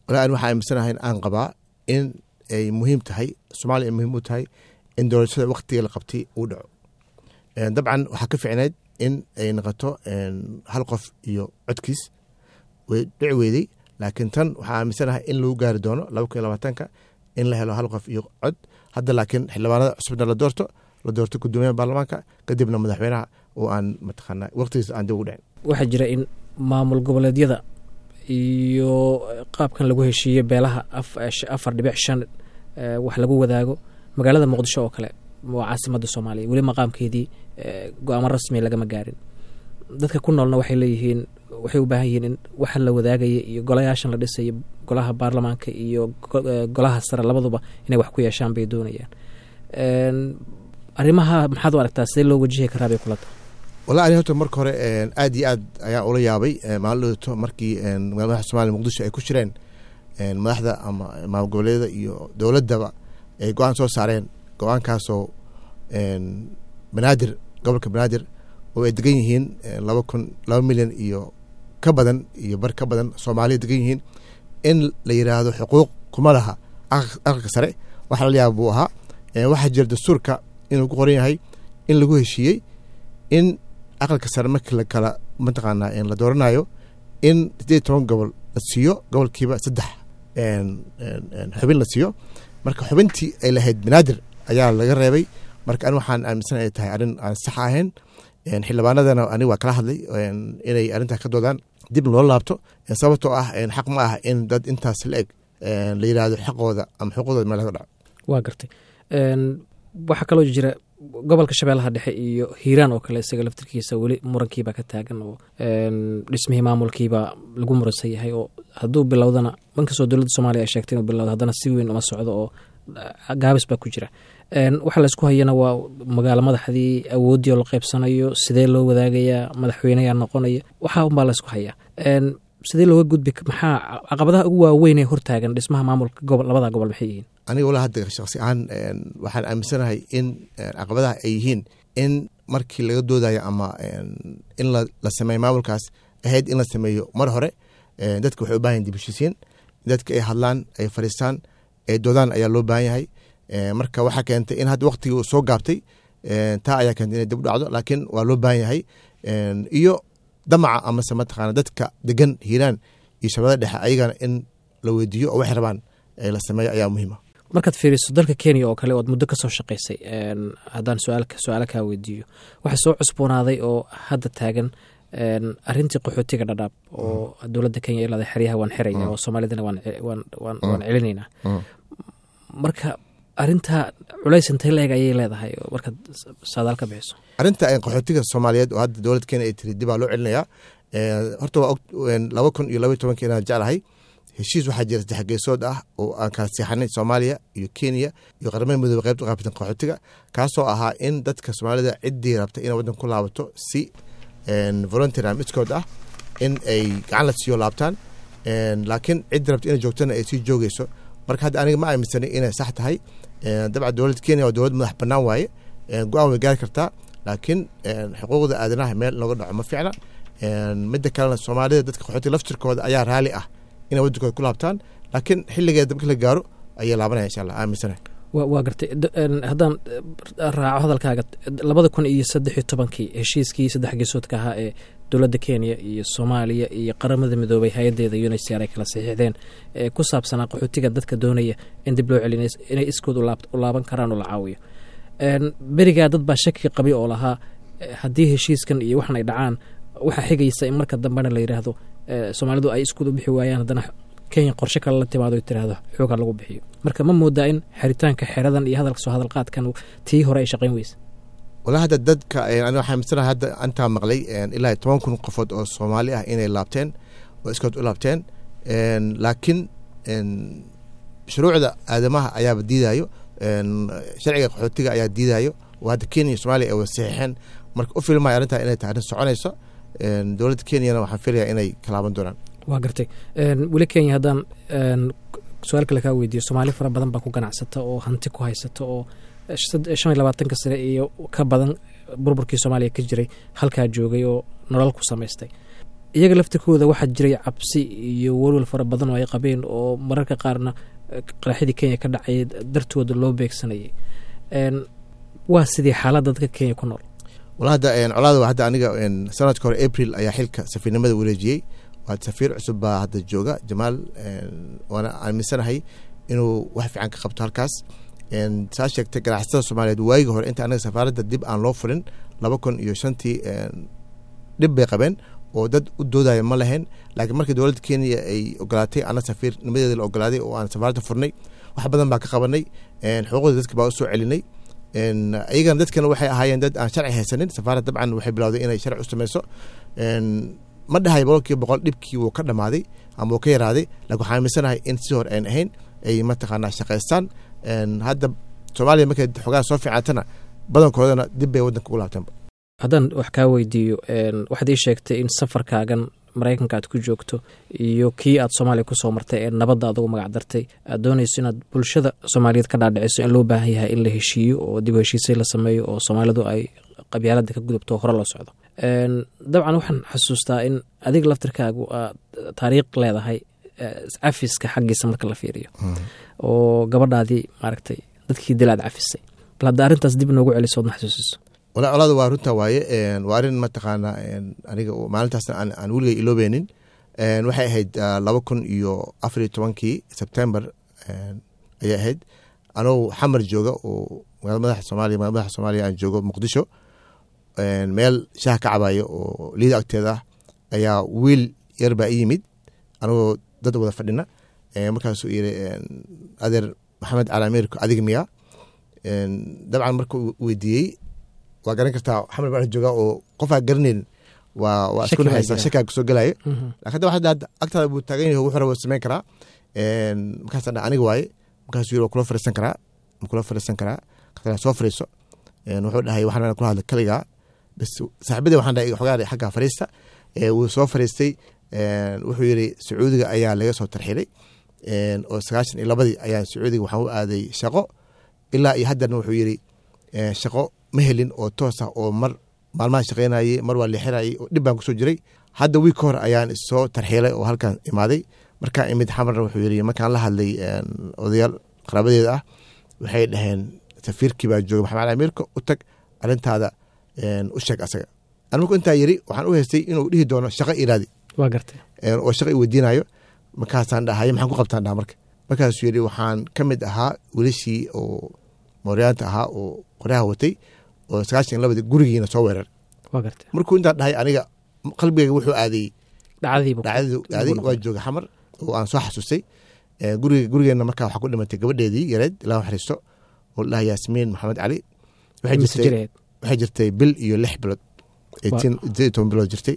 walaa an waxaa aaminsanahay aan qabaa in ay muhiim tahay soomaaliya ay muhiim u tahay in doorashada waqtiga la qabtay uu dhaco dabcan waxaa ka ficneyd in ay noqoto hal qof iyo codkiis way dhici weydey laakiin tan waxaa aaminsanahay in lagu gaari doono 2020 in la helo hal qof iyo cod hadda laakiin xildhibaanada cusubna la doorto gudoomiyaha baarlamaanka kadibna madaxweynaha oo aan mataqaanaa waqtigiisa aan dib ugu dhicin waxaa jira in maamul goboleedyada iyo qaabkan lagu heshiiye beelaha 4.5 wax lagu wadaago magaalada muqdisho oo kale waa caasimada Soomaaliya weli maqaamkeedii go'aamo rasmi lagama gaarin dadka ku noolna waxay leeyihiin waxay u baahan yihiin in waxa la wadaagaya iyo golayaashan la dhisay golaha baarlamaanka iyo golaha sare labaduba inay wax ku yeeshaan bay doonayaan arrimaha maxaad u aragtaa sidee loo wajihi karaa bay kula tahay والله أنا هو مرك هره عادي عاد أيام أولي يابي معلومة مركي مجموعة الصومالي مقدسة أي كشرين ملاحظة أما مع قولة دولة دبا قوان سو سارين قوان كاسو بنادر قبل كبنادر ويدقينهين لو مليون إيو كبدن يبر كبدن صومالي دقينهين إن ليرادو حقوق كمالها أخ سرع وحلا يابوها واحد جرد السوركا إنه قرين هاي إن لقوه شيء إن aqalka sare markii la kala mataqaanaa in la dooranayo in 18 gobol la siiyo gobolkiiba 3 xubin la siiyo marka xubintii ay lahayd banaadir ayaa laga reebay marka aan waxaan aaminsanahay tahay arin aan sax ahayn xildhibaanadana ani waa kala hadlay inay arinta ka doodaan dib loo laabto sababtoo ah xaq ma ah in dad intaas la eg la yiraahdo xaqooda ama xuquuqdooda meel laga dhaco waa gartay waxa kaloo jira gobolka shabeellaha dhexe iyo hiiraan oo kale isaga laftirkiisa weli murankiibaa ka taagan oo dhismihii maamulkiibaa lagu muransan yahay oo hadduu bilowdana bankastoo dowladda soomaaliya ay sheegtay inuu bilowdo haddana si weyn uma socdo oo gaabis baa ku jira waxa laysku hayana waa magaalo madaxdii awooddii oo la qaybsanayo sidee loo wadaagayaa madaxweyneyaa noqonaya waxaa unbaa laysku hayaa sidee looga gudbi maxaa caqabadaha ugu waaweyn ee hortaagan dhismaha maamulka labada gobol maxay yihiin aniga wala hadda shakhsi ahaan waxaan aaminsanahay in caqabadaha ay yihiin in markii laga doodayo ama in la sameeyo maamulkaas ahayd in la sameeyo mar hore dadka waxay u baahan dib u heshiisiin dadka ay hadlaan ay fariistaan ay doodaan ayaa loo baahan yahay marka waxaa keentay in hadda waqtigii uu soo gaabtay taa ayaa keentay inay dib u dhacdo laakiin waa loo baahan yahay iyo damaca amase mataqaana dadka degan hiiraan iyo shabeellada dhexe ayagana in la weydiiyo oo waxay rabaan la sameeyo ayaa muhiima markaad fiiriso dalka Kenya oo kale ood muddo ka soo shaqaysay haddaan su'aal kaa weydiiyo waxa soo cusboonaaday oo hadda taagan arrintii qaxootiga dhadhaab oo dowladda Kenya ilaa xeryaha waan xiraya oo Soomaalidana waan celinaynaa marka arrinta culays intee leeg ayay leedahay marka saadaal ka bixiso arrinta qaxootiga Soomaaliyeed oo hadda dowladda Kenya ay tiri dib loo celinayaa horta waa 2012 inaan jeclahay heshiis waxaa jira 3 geesood ah oo aan kala seexanay Soomaaliya iyo Kenya iyo qaramada midoobay qaybta qaabtan qaxootiga kaasoo ahaa in dadka Soomaalida ciddii rabta inay wadan ku laabato si voluntary miskood ah in ay gacan la siiyo laabtaan laakiin ciddii rabta inay joogtana ay sii joogayso marka hadda aniga ma aaminsanay inay sax tahay dabcan dowladda Kenya waa dowlad madax bannaan waaye go'aan way gaari kartaa laakiin xuquuqda aadanaha meel looga dhaco ma fiicna midda kalena Soomaalida dadka qaxootiga laftirkooda ayaa raali ah inay wadankooda ku laabtaan laakiin xilligeeda marka la gaaro ayay laabanaya insha Allah aaminsanahay waa gartay haddaan raaco hadalkaaga 2013 heshiiskii 3 geesoodka ahaa ee dowladda Kenya iyo Soomaaliya iyo qaramada midoobay hay'adeeda UNHCR ay kala saxiixdeen ku saabsanaa qaxootiga dadka doonaya in dib loo celiyo inay iskood u laaban karaan oo la caawiyo berigaa dad baa shaki qabi oo lahaa haddii heshiiskan iyo waxan ay dhacaan waxa xigaysa in marka dambena la yiraahdo Soomaalidu ay isku bixi waayaan haddana Kenya qorshe kale la timaado ay tiraahdo xoog lagu bixiyo marka ma moodaa in xiritaanka xeradan iyo hadalka soo hadal qaadkan tii hore ay shaqeyn weysa wala hadda dadka aniga waxaan midsanahay hadda anta maqlay ilaa 10,000 qofood oo Soomaali ah inay laabteen oo iskood u laabteen laakiin shuruucda aadamaha ayaa diidayo sharciga qaxootiga ayaa diidayo oo hadda Kenya iyo Soomaaliya ay wasaxeen marka u filmay arinta inay tahay soconayso dowladda Kenya waxaan filayaa inay kalaaban doonaan waa gartay weli Kenya haddaan su'aal kale ka weydiiyo Soomaali fara badan baa ku ganacsata oo hanti ku haysata oo 25 sano iyo ka badan burburkii Soomaaliya ka jiray halkaa joogay oo nolol ku samaystay iyaga laftirkooda waxaa jiray cabsi iyo walwal fara badan oo ay qabeen oo mararka qaarna qaraxyadii Kenya ka dhacay dartooda loo beegsanayay. waa sidii xaaladda dadka Kenya ku nool. wala hadda colaada hadda aniga sanadka hore April ayaa xilka safiirnimada wareejiyay. waa safiir cusub baa hadda jooga Jamaal, waana aaminsanahay inuu wax fiican ka qabto halkaas. saa sheegtay ganacsatada Soomaaliyeed waayigi hore inta anaga safaaradda dib aan loo furin 2005 dib bay qabeen oo dad u doodaya ma lahayn. laakiin markii dowladda Kenya ay ogolaatay ana safiirnimadeeda la ogolaaday oo aan safaaradda furnay, wax badan baa ka qabanay, xuquuqda dadka baa u soo celinay. ayagana dadkana waxay ahaayeen dad aan sharci haysanin. safaaradda dabcan waxay bilowday inay sharci u samayso. ma dhahay 100% dhibkii wuu ka dhamaaday ama wuu ka yaraaday, laakiin waxaan aaminsanahay in si hore aan ahayn ay mataqaanaa shaqaystaan. hadda Soomaaliya markay xogaa soo fiicantana badankoodana dib bay waddanka ugu laabtaan. haddaan wax kaa weydiiyo, waxaad ii sheegtay in safarkaagan Maraykanka aad ku joogto iyo kii aad Soomaaliya ku soo martay ee nabadda aad ugu magac dartay, aad doonayso inaad bulshada Soomaaliyeed ka dhaadhiciso in loo baahan yahay in la heshiiyo oo dib u heshiisay la sameeyo oo Soomaalidu ay qabyaaladda ka gudubto hore loo socdo. dabcan waxaan xasuustaa in adiga laftirkaagu aad taariikh leedahay cafiska xaggiisa marka la fiiriyo, oo gabadhaadii maaragtay dadkii dil aad cafisay. bal hadda arrintaas dib noogu celiso ood na xasuusiso. walaa colaada waa runta waaye. waa arrin mataqaanaa aniga maalintaas aan weligay iloobeynin. waxay ahayd 2014 September ayay ahayd. anoo xamar jooga oo madaxa Soomaaliya aan joogo Muqdisho, meel shaah ka cabayo oo liida agteeda ayaa wiil yar baa ii yimid anagoo dad wada fadhina. markaasuu yiri adeer Maxamed Cali Ameeriko adiga miya? dabcan markuu weydiiyey, waa garan kartaa xamar baa jooga oo qof aan garanayn waa isku haysa shaka soo galay. laakiin waxa agtaada buu taagan yahay wuxuu rabo sameyn karaa. markaas aniga waaye. markaasuu yiri kula fariisan karaa kana soo fariiso. wuxuu dhahay waxaan kula hadla kaliga bas saaxiibada waxaan dhahay xogaa xagga fariista. wuu soo fariistay. wuxuu yiri Sacuudiga ayaa laga soo tarxiilay, oo 92 ayaan Sacuudiga waxaan u aaday shaqo. ilaa iyo haddana wuxuu yiri shaqo ma helin oo toos ah oo maalmaha shaqeynayay, mar waa leexinayay oo dhib baan ku soo jiray. hadda wiil ka hor ayaan soo tarxiilay oo halkan imaaday. markaan imid xamarna wuxuu yiri markaan la hadlay odayaal qarabadeeda ah, waxay dhaheen safiirkii baa jooga Maxamed Cali Ameeriko, u tag arrintaada u sheeg asaga. anigu intaa yiri waxaan u haystay inuu dhihi doono shaqo iraadi. waa gartay. oo shaqo i weydiinayo. markaasaan dhahay maxaan ku qabtaan dhaha markaasuu yiri waxaan ka mid ahaa wilishii oo mooryaanta ahaa oo qoryaha watay oo 92 gurigiina soo weerar. waa gartay. markuu intaa dhahay aniga qalbigayga wuxuu aaday dhacdadii waa jooga xamar oo aan soo xasuustay. gurigeena markaa waxaa ku dhimatay gabadheedii yareed ilaa xariisto oo la dhahay Yaasmiin Maxamed Cali. waxay jirtay bil iyo 6 bilood 18 bilood jirtay.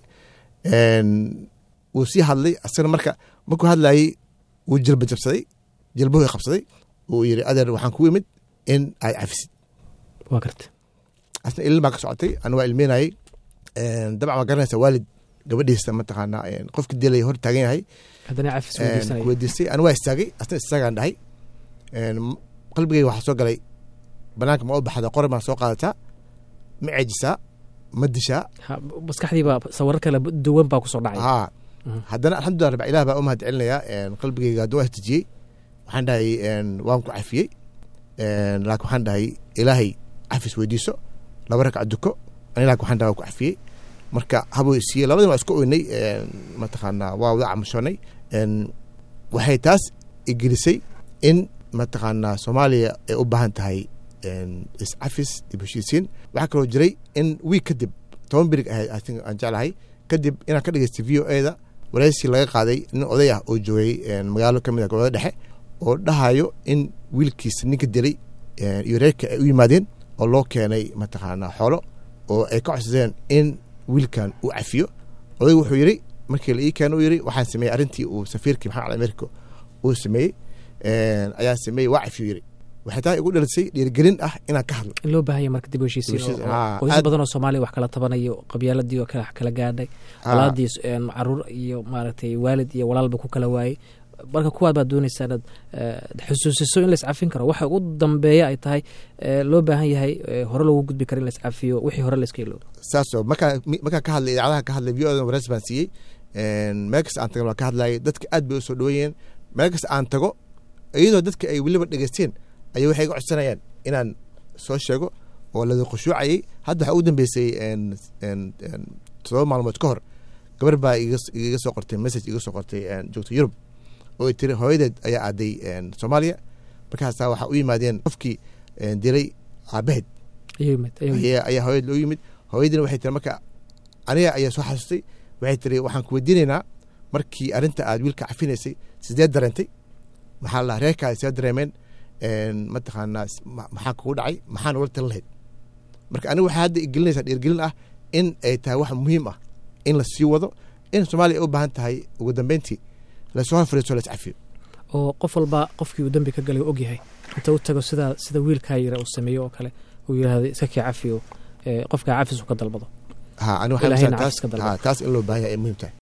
wuu sii hadlay asagana markuu hadlayay wuu jilbahu qabsaday. wuu yiri adeer waxaan kugu imid in ay cafisid. waa gartay. asna ilin baa ka socotay, anu waa ilmeynayay. dabcan waa garanaysa waalid gabadhiisa mataqaanaa qofka dilay hor taagan yahay. haddana cafis weydiistay. anu waa istaagay, asna istaagaan dhahay. qalbigayga waxaa soo galay banaanka ma u baxda, qori maa soo qaadataa, ma ceejisaa, ma dishaa. maskaxdiiba sawir kale duwan baa kusoo dhacay. haddana alxamdulilah rabbi ilaah baa u mahad celinayaa. qalbigayga hadduu ahtijiyey waxaan dhahay waan ku cafiyey. laakiin waxaan dhahay ilaahay cafis weydiiso, 2 ragcadood duko. aniga waxaan dhahay waan ku cafiyey. marka habuu siiyey, labadii waa isku oynay. mataqaanaa waa wada camushoonay. waxay taas igelisay in mataqaanaa Soomaaliya ay u baahan tahay iscafis dib heshiisiin. waxaa kaloo jiray in wiig kadib 10 birig ahayd aan jeclahay kadib inaan ka dhageystay VOA-da waraysi laga qaaday nin oday ah oo joogay magaalo ka mid ah gobolada dhexe oo dhahayo in wiilkiisa ninka dilay iyo reerka ay u yimaadeen oo loo keenay mataqaanaa xoolo oo ay ka codsadeen in wiilkan uu cafiyo. odaygu wuxuu yiri markii la ii keeno uu yiri waxaan sameeyey arrintii uu safiirkii Maxamed Cali Ameeriko uu sameeyey ayaa sameeyey waa cafiyo yiri. waxay tahay igu dhalisay dhiirigelin ah inaan ka hadlo in loo baahan yahay marka dib u heshiisiin. qoysas badan oo Soomaaliya wax kala tabanayo, qabyaaladii oo kala gaadhay, walaadii caruur iyo maaragtay waalid iyo walaalba ku kala waayay. marka kuwaad baad doonaysaa inaad xusuusiso in la iscafin karo. waxa ugu dambeeya ay tahay loo baahan yahay hore loogu gudbi karo in la iscafiyo wixii hore la iska iloobo. saasoo markaa ka hadlay idaacadaha ka hadlay VOA-da waraysi baan siiyey. meel kasta aan tagan waa ka hadlayay dadka aad bay u soo dhaweeyeen meel kasta aan tago iyadoo dadka ay weliba dhegeysteen ayay waxay ga codsanayaan inaan soo sheego oo lada khushuucayay hadda waxaa ugu dambeysay 7 maalmood ka hor gabar baa iga soo qortay message iga soo qortay joogta Yurub oo ay tiri hooyadeed ayaa aaday Soomaaliya markaasaa waxaa u yimaadeen qofkii dilay aabaheed ayaa hooyad loo yimid hooyadiina waxay tiri marka aniga ayaa soo xasustay waxay tiri waxaan ku weydiinaynaa markii arrinta aad wiilka cafinaysay sidee dareentay maxaa la reerkaa sidee dareemeen mataqaanaa maxaa kugu dhacay maxaa nogala talin lahayd marka aniga waxaa hadda igelinaysaa dhiirgelin ah in ay tahay wax muhiim ah in la sii wado in Soomaaliya ay u baahan tahay ugu dambeyntii la soo fariiso la cafiyo oo qof walba qofkii uu dambi ka galay og yahay inta uu tago sida wiilka yar uu sameeyo oo kale uu yiraahdo iska cafiyo qofka cafis uu ka dalbado aniga waxaan taas in loo baahan yahay muhiim tahay